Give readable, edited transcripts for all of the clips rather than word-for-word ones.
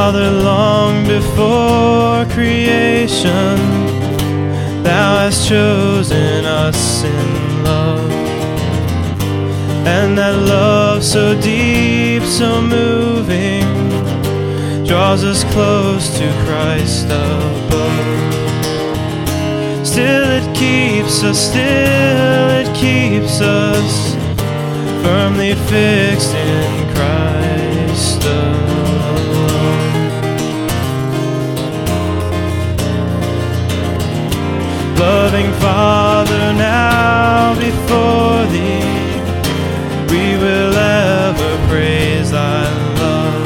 Father, long before creation, Thou hast chosen us in love. And that love so deep, so moving, draws us close to Christ above. Still it keeps us firmly fixed in Christ alone. Loving Father, now before Thee, we will ever praise Thy love,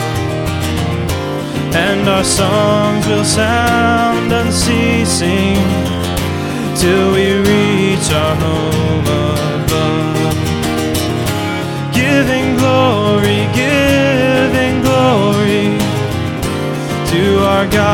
and our songs will sound unceasing till we reach our home above. Giving glory to our God